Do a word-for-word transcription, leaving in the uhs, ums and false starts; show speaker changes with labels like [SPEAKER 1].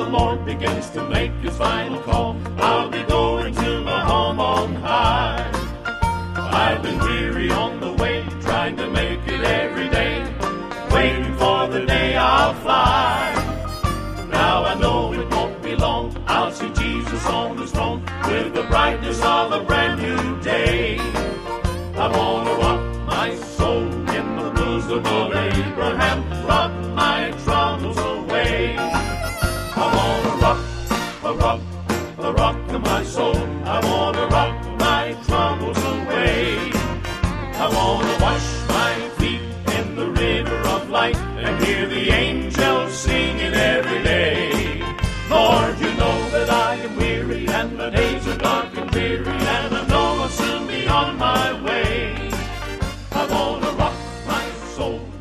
[SPEAKER 1] Lord begins to make his final call, I'll be going to my home on high. I've been weary on the way, trying to make it every day, waiting for the day I'll fly. Now I know it won't be long, I'll see Jesus on his throne, with the brightness of a brand new day. I wanna rock my soul in the bosom of Abraham, rock my troubles away. I wanna rock, a rock, a rock of my soul. I wanna rock my troubles away. I wanna wash my feet in the river of light and hear the angels singing every day. Lord, you know that I am weary and the days are dark and dreary, and I know I'll soon be on my way. I wanna rock my soul